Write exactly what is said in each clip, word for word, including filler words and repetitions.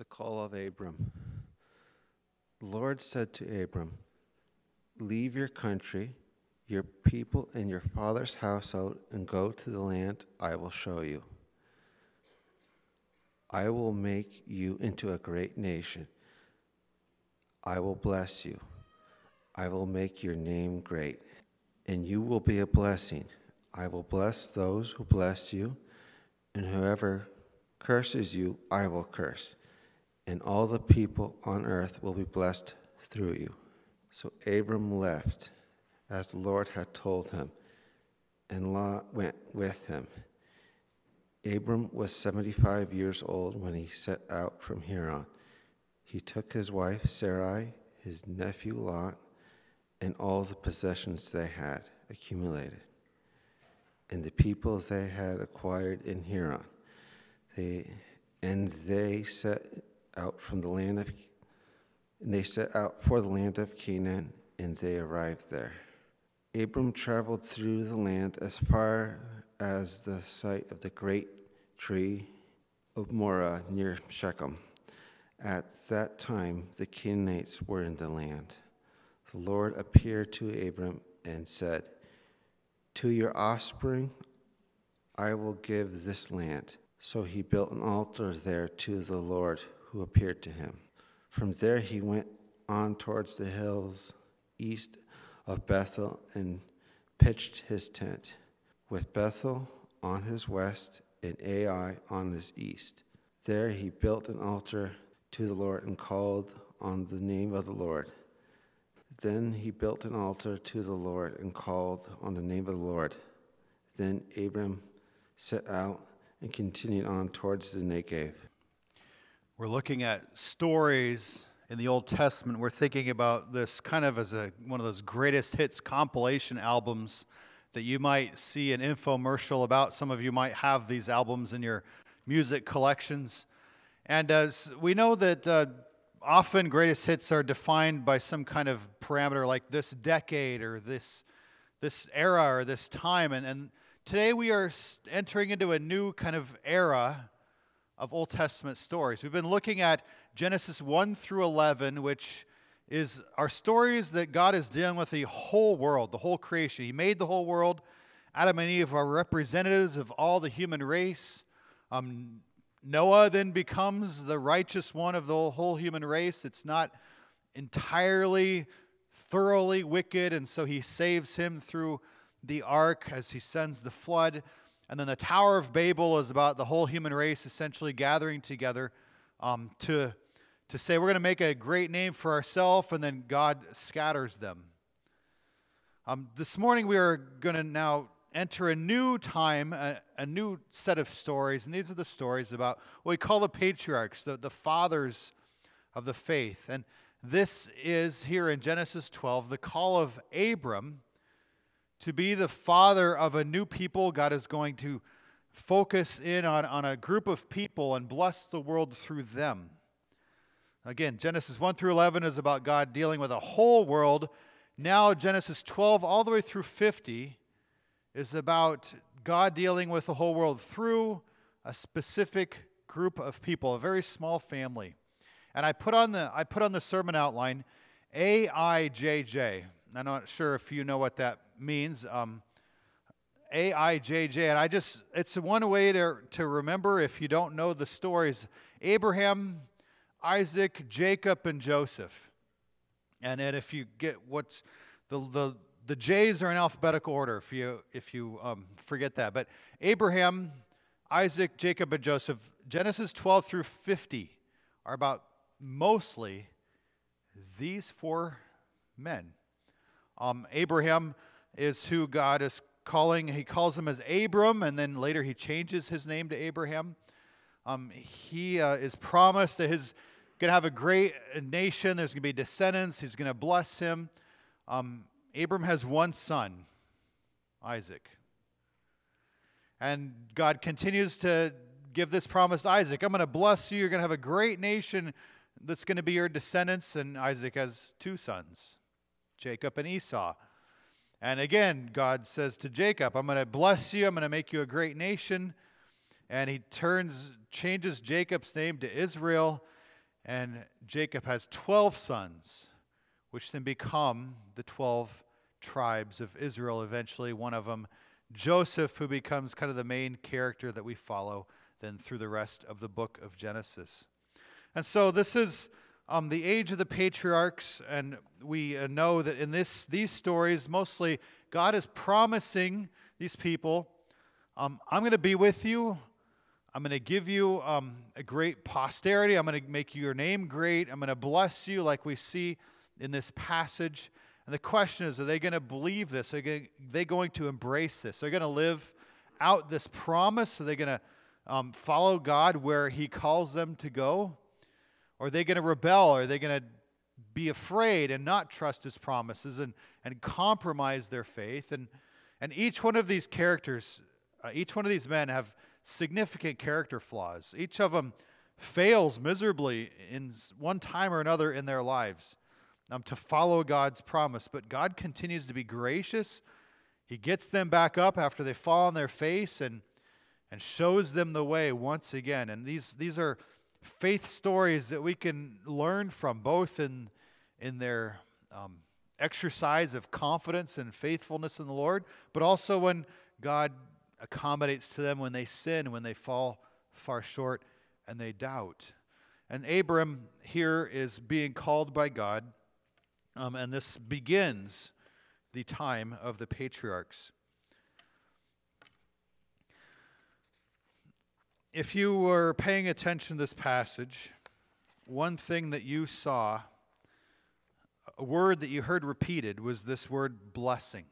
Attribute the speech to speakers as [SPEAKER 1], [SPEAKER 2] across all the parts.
[SPEAKER 1] The call of Abram. The Lord said to Abram, "Leave your country, your people, and your father's household, and go to the land I will show you. I will make you into a great nation. I will bless you. I will make your name great, and you will be a blessing. I will bless those who bless you, and whoever curses you, I will curse. And all the people on earth will be blessed through you." So Abram left, as the Lord had told him, and Lot went with him. Abram was seventy-five years old when he set out from Haran. He took his wife Sarai, his nephew Lot, and all the possessions they had accumulated, and the people they had acquired in Haran. They and they set out from the land of and they set out for the land of Canaan, and they arrived there. Abram traveled through the land as far as the site of the great tree of Moreh near Shechem. At that time, the Canaanites were in the land. The Lord appeared to Abram and said, "To your offspring I will give this land." So he built an altar there to the Lord who appeared to him. From there he went on towards the hills east of Bethel and pitched his tent, with Bethel on his west and Ai on his east. There he built an altar to the Lord and called on the name of the Lord. Then he built an altar to the Lord and called on the name of the Lord. Then Abram set out and continued on towards the Negev.
[SPEAKER 2] We're looking at stories in the Old Testament. We're thinking about this kind of as a one of those greatest hits compilation albums that you might see an infomercial about. Some of you might have these albums in your music collections. And as we know that uh, often greatest hits are defined by some kind of parameter like this decade or this this era or this time. And, and today we are entering into a new kind of era of Old Testament stories. We've been looking at Genesis one through eleven, which is our stories that God is dealing with the whole world, the whole creation. He made the whole world. Adam and Eve are representatives of all the human race. Um, Noah then becomes the righteous one of the whole human race. It's not entirely, thoroughly wicked, and so he saves him through the ark as he sends the flood. And then the Tower of Babel is about the whole human race essentially gathering together um, to, to say we're going to make a great name for ourselves, and then God scatters them. Um, this morning we are going to now enter a new time, a, a new set of stories, and these are the stories about what we call the patriarchs, the, the fathers of the faith. And this is, here in Genesis twelve, the call of Abram to be the father of a new people. God is going to focus in on, on a group of people and bless the world through them. Again, Genesis one through eleven is about God dealing with a whole world. Now Genesis twelve all the way through fifty is about God dealing with the whole world through a specific group of people, a very small family. And I put on the I put on the sermon outline A I J J. I'm not sure if you know what that means. Um, A I J J, and I just, it's one way to, to remember if you don't know the stories. Abraham, Isaac, Jacob, and Joseph. And then if you get what's, the, the, the J's are in alphabetical order if you, if you um, forget that. But Abraham, Isaac, Jacob, and Joseph, Genesis twelve through fifty are about mostly these four men. Um, Abraham is who God is calling. He calls him as Abram, and then later he changes his name to Abraham. Um, he uh, is promised that he's going to have a great nation. There's going to be descendants. He's going to bless him. Um, Abram has one son, Isaac. And God continues to give this promise to Isaac. I'm going to bless you. You're going to have a great nation that's going to be your descendants. And Isaac has two sons, Jacob and Esau. And again, God says to Jacob, I'm going to bless you. I'm going to make you a great nation. And he turns, changes Jacob's name to Israel. And Jacob has twelve sons, which then become the twelve tribes of Israel eventually. One of them, Joseph, who becomes kind of the main character that we follow then through the rest of the book of Genesis. And so this is um, the age of the patriarchs, and we uh, know that in this these stories, mostly God is promising these people, um, I'm going to be with you. I'm going to give you um, a great posterity. I'm going to make your name great. I'm going to bless you like we see in this passage. And the question is, are they going to believe this? Are they going to embrace this? Are they going to live out this promise? Are they going to um, follow God where he calls them to go? Or are they going to rebel? Are they going to be afraid and not trust his promises and, and compromise their faith? And, and each one of these characters, uh, each one of these men have significant character flaws. Each of them fails miserably in one time or another in their lives um, to follow God's promise. But God continues to be gracious. He gets them back up after they fall on their face and, and shows them the way once again. And these, these are faith stories that we can learn from, both in, in their um, exercise of confidence and faithfulness in the Lord, but also when God accommodates to them when they sin, when they fall far short and they doubt. And Abram here is being called by God, um, and this begins the time of the patriarchs. If you were paying attention to this passage, one thing that you saw, a word that you heard repeated, was this word blessing.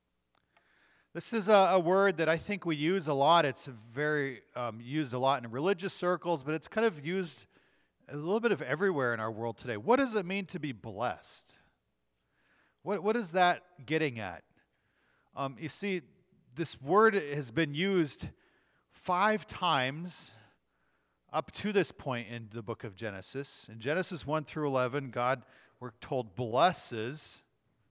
[SPEAKER 2] This is a, a word that I think we use a lot. It's very um, used a lot in religious circles, but it's kind of used a little bit of everywhere in our world today. What does it mean to be blessed? What, what is that getting at? Um, you see, this word has been used five times up to this point in the book of Genesis. In Genesis one through eleven, God, we're told, blesses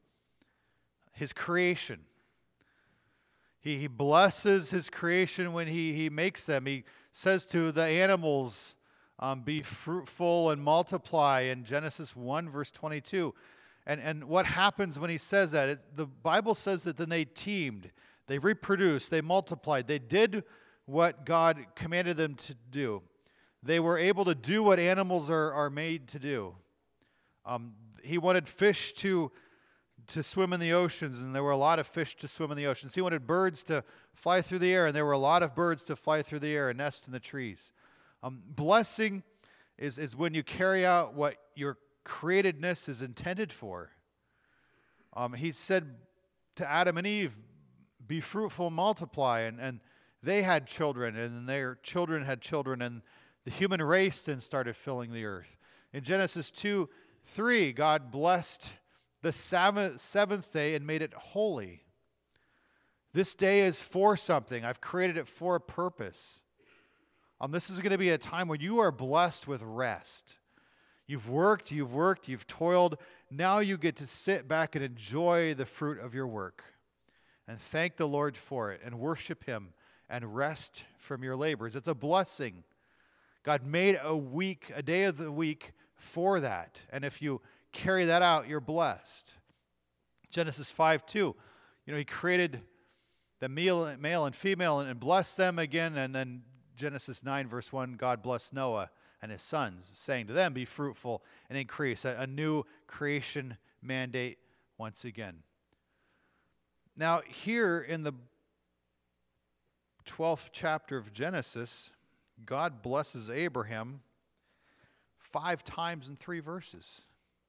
[SPEAKER 2] his creation. He, he blesses his creation when he, he makes them. He says to the animals, um, be fruitful and multiply in Genesis one, verse twenty-two. And, and what happens when he says that? It, the Bible says that then they teemed, they reproduced, they multiplied, they did what God commanded them to do. They were able to do what animals are, are made to do. Um, he wanted fish to to swim in the oceans, and there were a lot of fish to swim in the oceans. He wanted birds to fly through the air, and there were a lot of birds to fly through the air and nest in the trees. Um, blessing is, is when you carry out what your createdness is intended for. Um, he said to Adam and Eve, be fruitful and multiply, and, and they had children, and their children had children, and the human race then started filling the earth. In Genesis two, three, God blessed the seventh day and made it holy. This day is for something. I've created it for a purpose. Um, this is going to be a time where you are blessed with rest. You've worked, you've worked, you've toiled. Now you get to sit back and enjoy the fruit of your work and thank the Lord for it and worship him and rest from your labors. It's a blessing. God made a week, a day of the week for that. And if you carry that out, you're blessed. Genesis five two, you know, he created the male, male and female and blessed them again. And then Genesis nine verse one, God blessed Noah and his sons, saying to them, be fruitful and increase. A, a new creation mandate once again. Now here in the twelfth chapter of Genesis, God blesses Abraham five times in three verses.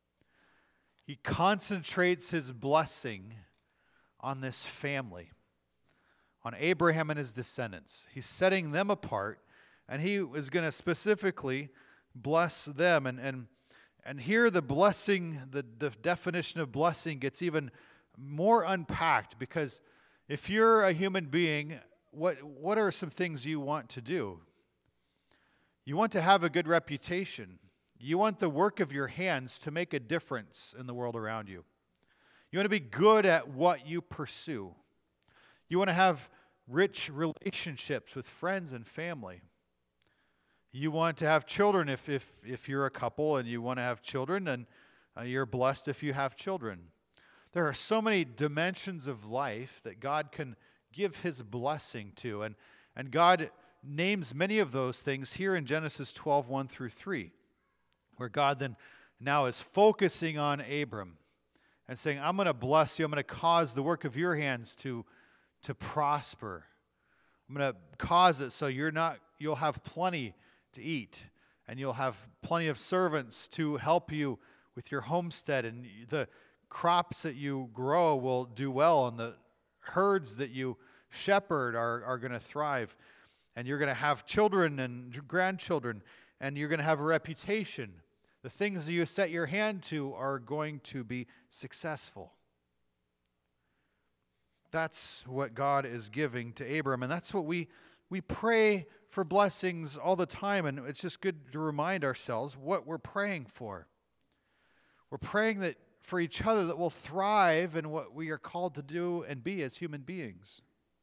[SPEAKER 2] He concentrates his blessing on this family, on Abraham and his descendants. He's setting them apart, and he is going to specifically bless them. And, and, and here the blessing, the, the definition of blessing gets even more unpacked, because if you're a human being, what, what are some things you want to do? You want to have a good reputation. You want the work of your hands to make a difference in the world around you. You want to be good at what you pursue. You want to have rich relationships with friends and family. You want to have children if, if, if you're a couple and you want to have children, and uh, you're blessed if you have children. There are so many dimensions of life that God can give his blessing to. And, and God names many of those things here in Genesis twelve, one through three, where God then now is focusing on Abram and saying, I'm going to bless you. I'm going to cause the work of your hands to, to prosper. I'm going to cause it so you're not, you'll have plenty to eat, and you'll have plenty of servants to help you with your homestead, and the crops that you grow will do well, and the herds that you shepherd are, are going to thrive, and you're going to have children and grandchildren, and you're going to have a reputation. The things that you set your hand to are going to be successful. That's what God is giving to Abram, and that's what we we pray for blessings all the time, and it's just good to remind ourselves what we're praying for. We're praying that for each other that we'll thrive in what we are called to do and be as human beings.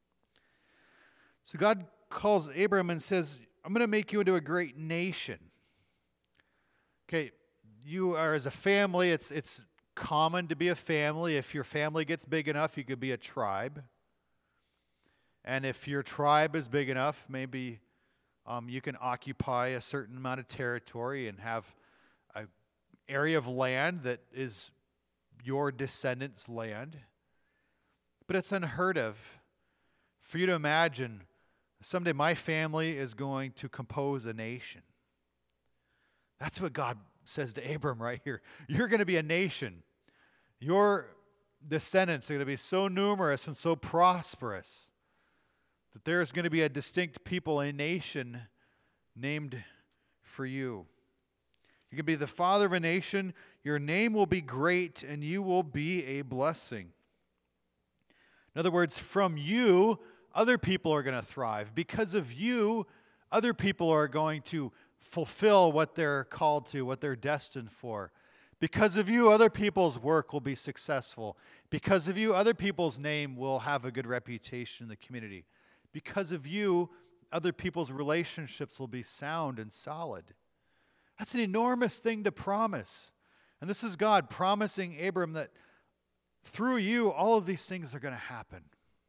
[SPEAKER 2] So God calls Abram and says, I'm going to make you into a great nation. Okay, you are as a family, it's it's common to be a family. If your family gets big enough, you could be a tribe. And if your tribe is big enough, maybe um, you can occupy a certain amount of territory and have an area of land that is your descendants' land. But it's unheard of for you to imagine someday my family is going to compose a nation. That's what God says to Abram right here. You're going to be a nation. Your descendants are going to be so numerous and so prosperous that there's going to be a distinct people, a nation named for you. You can be the father of a nation. Your name will be great, and you will be a blessing. In other words, from you, other people are going to thrive. Because of you, other people are going to fulfill what they're called to, what they're destined for. Because of you, other people's work will be successful. Because of you, other people's name will have a good reputation in the community. Because of you, other people's relationships will be sound and solid. That's an enormous thing to promise. And this is God promising Abram that through you, all of these things are going to happen.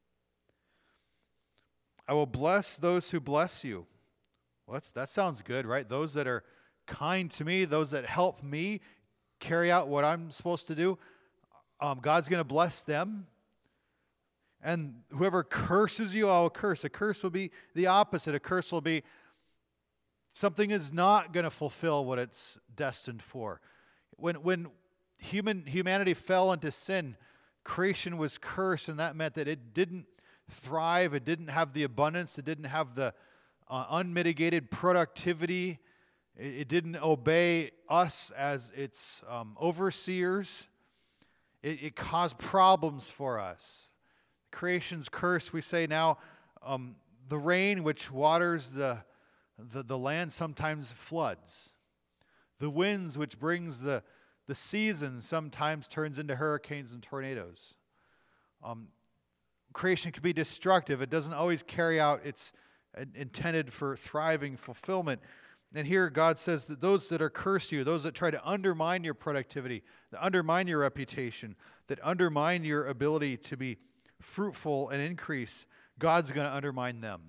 [SPEAKER 2] I will bless those who bless you. Well, that's, that sounds good, right? Those that are kind to me, those that help me carry out what I'm supposed to do, um, God's going to bless them. And whoever curses you, I will curse. A curse will be the opposite. A curse will be something is not going to fulfill what it's destined for. When when human humanity fell into sin, creation was cursed, and that meant that it didn't thrive, it didn't have the abundance, it didn't have the uh, unmitigated productivity, it, it didn't obey us as its um, overseers. It, it caused problems for us. Creation's curse, we say now, um, the rain which waters the, the, the land sometimes floods. The winds which brings the, the seasons sometimes turns into hurricanes and tornadoes. Um, creation can be destructive. It doesn't always carry out its intended for thriving fulfillment. And here God says that those that are cursed you, those that try to undermine your productivity, that undermine your reputation, that undermine your ability to be fruitful and increase, God's going to undermine them.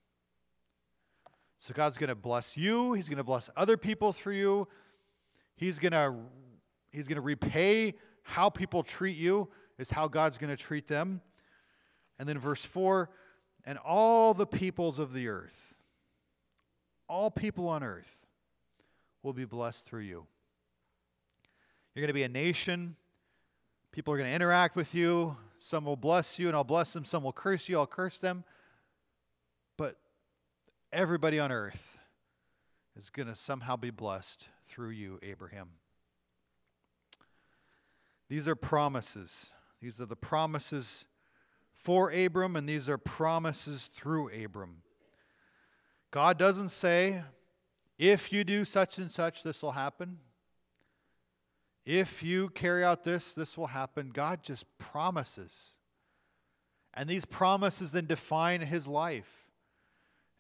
[SPEAKER 2] So God's going to bless you. He's going to bless other people through you. He's going to He's going to repay how people treat you is how God's going to treat them. And then verse four, and all the peoples of the earth, all people on earth will be blessed through you. You're going to be a nation. People are going to interact with you. Some will bless you, and I'll bless them. Some will curse you, I'll curse them. But everybody on earth is going to somehow be blessed through you, Abraham. These are promises. These are the promises for Abram, and these are promises through Abram. God doesn't say, if you do such and such, this will happen. If you carry out this, this will happen. God just promises. And these promises then define his life.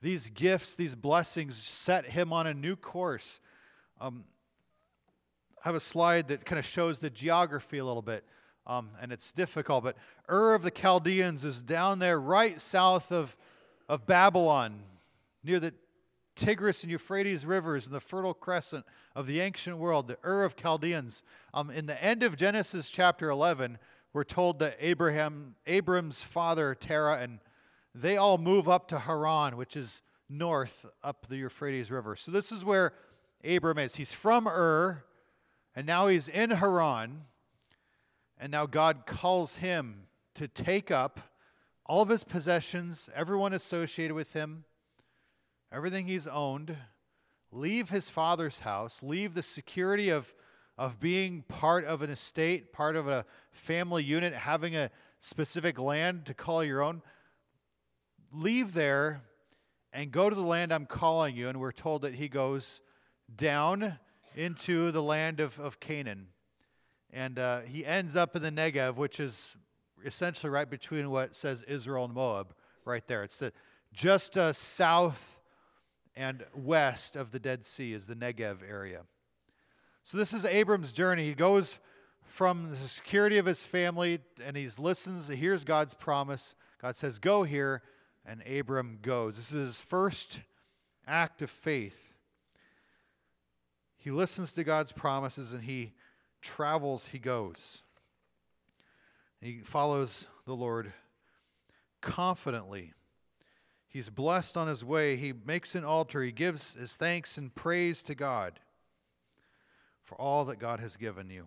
[SPEAKER 2] these gifts, these blessings set him on a new course. Um, I have a slide that kind of shows the geography a little bit, um, and it's difficult, but Ur of the Chaldeans is down there right south of, of Babylon, near the Tigris and Euphrates rivers and the Fertile Crescent of the ancient world, the Ur of Chaldeans. Um, in the end of Genesis chapter eleven, we're told that Abraham, Abram's father, Terah, and they all move up to Haran, which is north up the Euphrates River. So this is where Abram is. He's from Ur, and now he's in Haran, and now God calls him to take up all of his possessions, everyone associated with him, everything he's owned, leave his father's house, leave the security of, of being part of an estate, part of a family unit, having a specific land to call your own. Leave there and go to the land I'm calling you. And we're told that he goes down into the land of, of Canaan. And uh, he ends up in the Negev, which is essentially right between what says Israel and Moab, right there. It's the just uh, south and west of the Dead Sea is the Negev area. So this is Abram's journey. He goes from the security of his family, and he listens, he hears God's promise. God says, go here, and Abram goes. This is his first act of faith. He listens to God's promises, and he travels, he goes. He follows the Lord confidently. He's blessed on his way. He makes an altar. He gives his thanks and praise to God for all that God has given you.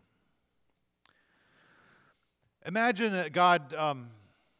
[SPEAKER 2] Imagine that God um,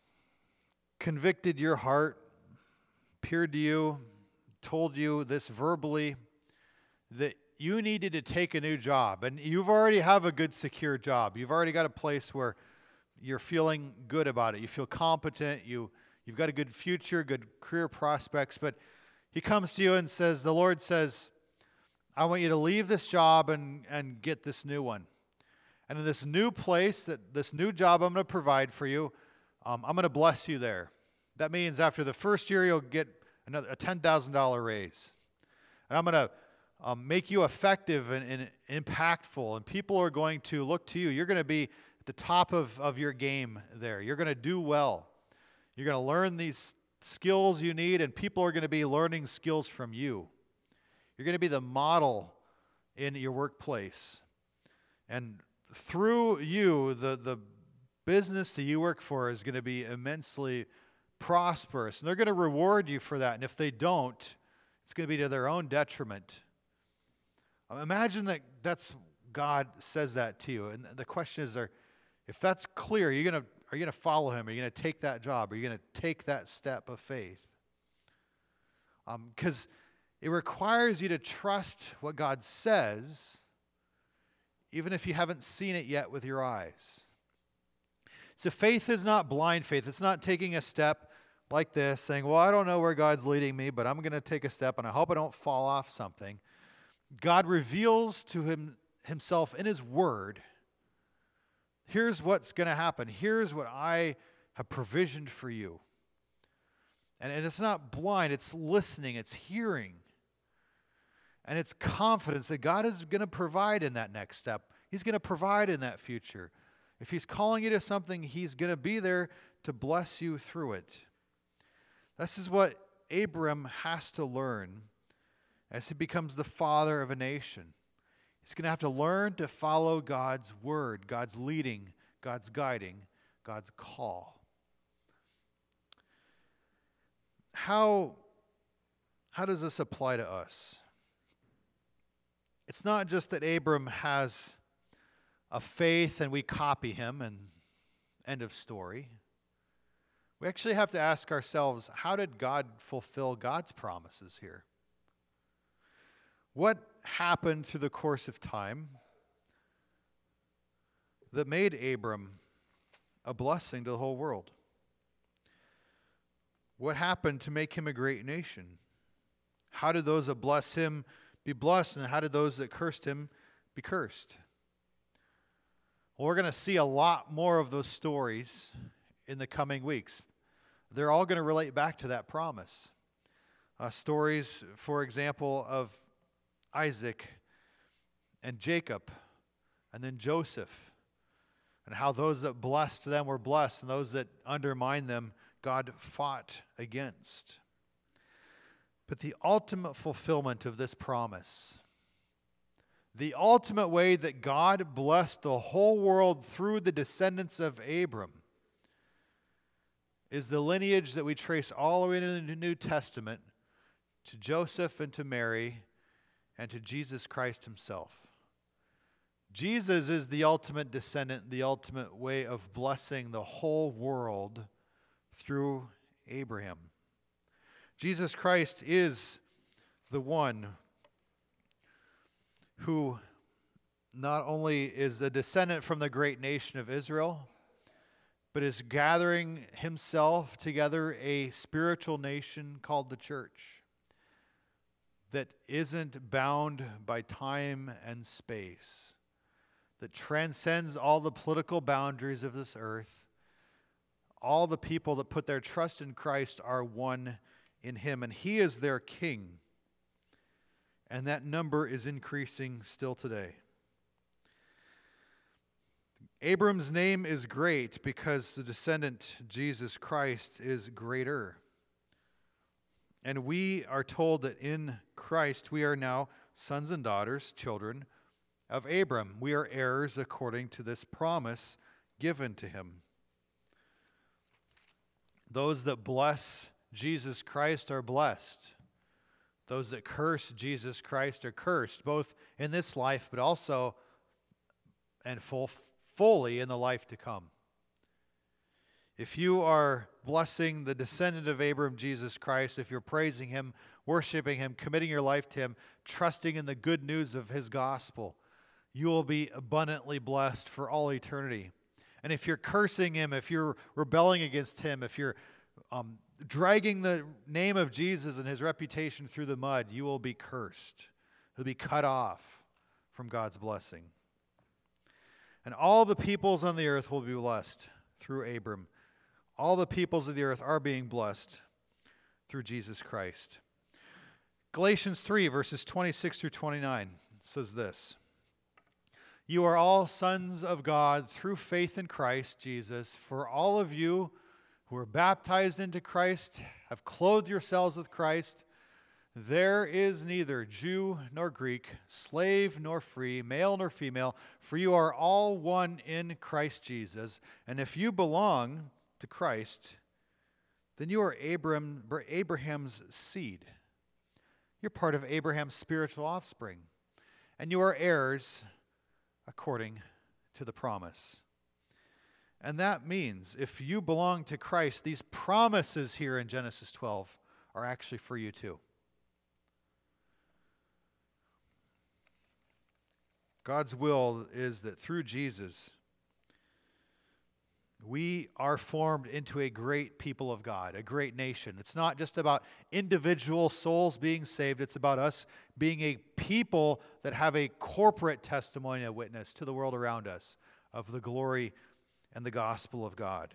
[SPEAKER 2] convicted your heart, appeared to you, told you this verbally, that you needed to take a new job. And you've already have a good, secure job. You've already got a place where you're feeling good about it. You feel competent. You You've got a good future, good career prospects, but he comes to you and says, the Lord says, I want you to leave this job and, and get this new one. And in this new place, that this new job I'm going to provide for you, um, I'm going to bless you there. That means after the first year, you'll get another a ten thousand dollars raise. And I'm going to um, make you effective and, and impactful, and people are going to look to you. You're going to be at the top of, of your game there. You're going to do well. You're going to learn these skills you need, and people are going to be learning skills from you. You're going to be the model in your workplace. And through you, the, the business that you work for is going to be immensely prosperous. And they're going to reward you for that. And if they don't, it's going to be to their own detriment. Imagine that that's God says that to you. And the question is, are, if that's clear, you're going to Are you going to follow him? Are you going to take that job? Are you going to take that step of faith? Because um, it requires you to trust what God says, even if you haven't seen it yet with your eyes. So faith is not blind faith. It's not taking a step like this, saying, well, I don't know where God's leading me, but I'm going to take a step, and I hope I don't fall off something. God reveals to him himself in his word, here's what's going to happen. Here's what I have provisioned for you. And, and it's not blind. It's listening. It's hearing. And it's confidence that God is going to provide in that next step. He's going to provide in that future. If he's calling you to something, he's going to be there to bless you through it. This is what Abram has to learn as he becomes the father of a nation. He's going to have to learn to follow God's word, God's leading, God's guiding, God's call. How, how does this apply to us? It's not just that Abram has a faith and we copy him and end of story. We actually have to ask ourselves, how did God fulfill God's promises here? What happened through the course of time that made Abram a blessing to the whole world? What happened to make him a great nation? How did those that bless him be blessed, and how did those that cursed him be cursed? Well, we're going to see a lot more of those stories in the coming weeks. They're all going to relate back to that promise. Uh, stories, for example, of Isaac and Jacob, and then Joseph, and how those that blessed them were blessed, and those that undermined them, God fought against. But the ultimate fulfillment of this promise, the ultimate way that God blessed the whole world through the descendants of Abram, is the lineage that we trace all the way into the New Testament to Joseph and to Mary and to Jesus Christ himself. Jesus is the ultimate descendant, the ultimate way of blessing the whole world through Abraham. Jesus Christ is the one who not only is the descendant from the great nation of Israel, but is gathering himself together a spiritual nation called the church that isn't bound by time and space, that transcends all the political boundaries of this earth. All the people that put their trust in Christ are one in him, and he is their king. And that number is increasing still today. Abram's name is great because the descendant, Jesus Christ, is greater. And we are told that in Christ we are now sons and daughters, children of Abram. We are heirs according to this promise given to him. Those that bless Jesus Christ are blessed. Those that curse Jesus Christ are cursed, both in this life but also and full, fully in the life to come. If you are blessing the descendant of Abram, Jesus Christ, if you're praising him, worshiping him, committing your life to him, trusting in the good news of his gospel, you will be abundantly blessed for all eternity. And if you're cursing him, if you're rebelling against him, if you're um, dragging the name of Jesus and his reputation through the mud, you will be cursed. You'll be cut off from God's blessing. And all the peoples on the earth will be blessed through Abram. All the peoples of the earth are being blessed through Jesus Christ. Galatians three, verses twenty-six through twenty-nine says this: You are all sons of God through faith in Christ Jesus. For all of you who are baptized into Christ have clothed yourselves with Christ. There is neither Jew nor Greek, slave nor free, male nor female, for you are all one in Christ Jesus. And if you belong to Christ, then you are Abram, Abraham's seed. You're part of Abraham's spiritual offspring. And you are heirs according to the promise. And that means if you belong to Christ, these promises here in Genesis twelve are actually for you too. God's will is that through Jesus, we are formed into a great people of God, a great nation. It's not just about individual souls being saved. It's about us being a people that have a corporate testimony and witness to the world around us of the glory and the gospel of God.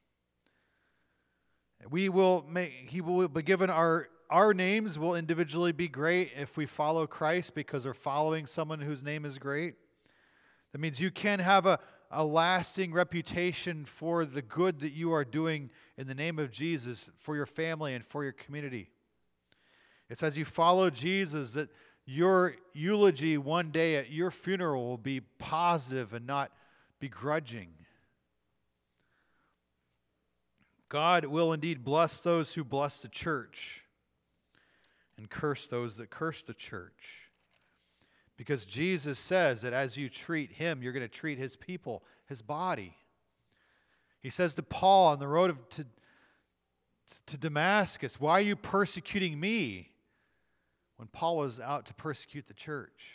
[SPEAKER 2] We will make, he will be given our, our names will individually be great if we follow Christ because we're following someone whose name is great. That means you can have a a lasting reputation for the good that you are doing in the name of Jesus for your family and for your community. It's as you follow Jesus that your eulogy one day at your funeral will be positive and not begrudging. God will indeed bless those who bless the church and curse those that curse the church. Because Jesus says that as you treat him, you're going to treat his people, his body. He says to Paul on the road of, to, to Damascus, why are you persecuting me? When Paul was out to persecute the church.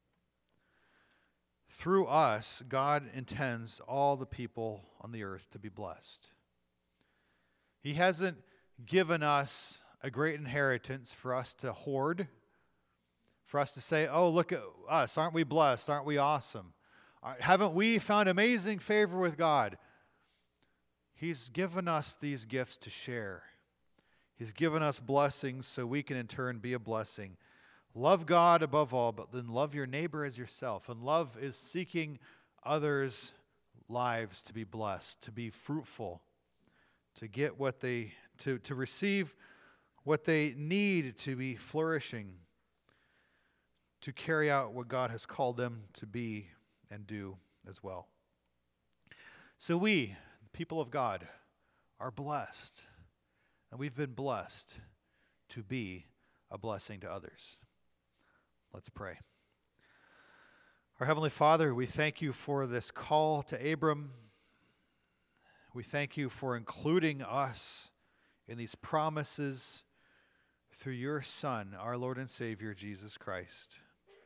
[SPEAKER 2] Through us, God intends all the people on the earth to be blessed. He hasn't given us a great inheritance for us to hoard, for us to say, oh, look at us. Aren't we blessed? Aren't we awesome? Haven't we found amazing favor with God? He's given us these gifts to share He's given us blessings so we can in turn be a blessing. Love God above all, but then love your neighbor as yourself. And love is seeking others' lives to be blessed, to be fruitful, to get what they, to, to receive what they need to be flourishing, to carry out what God has called them to be and do as well. So we, the people of God, are blessed, and we've been blessed to be a blessing to others. Let's pray. Our Heavenly Father, we thank you for this call to Abram. We thank you for including us in these promises through your Son, our Lord and Savior, Jesus Christ.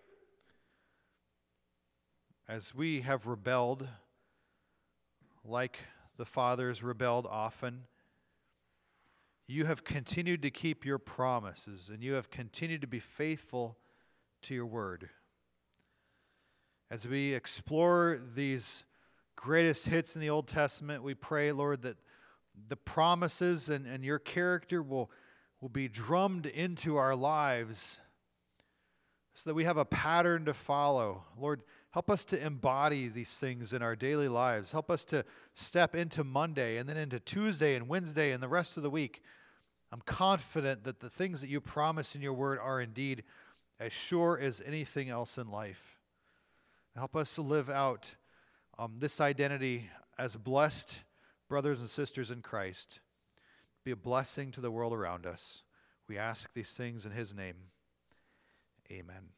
[SPEAKER 2] As we have rebelled, like the fathers rebelled often, you have continued to keep your promises, and you have continued to be faithful to your word. As we explore these greatest hits in the Old Testament, we pray, Lord, that the promises and, and your character will, will be drummed into our lives so that we have a pattern to follow. Lord, help us to embody these things in our daily lives. Help us to step into Monday and then into Tuesday and Wednesday and the rest of the week. I'm confident that the things that you promise in your word are indeed as sure as anything else in life. Help us to live out um, this identity as blessed brothers and sisters in Christ. Be a blessing to the world around us. We ask these things in his name. Amen.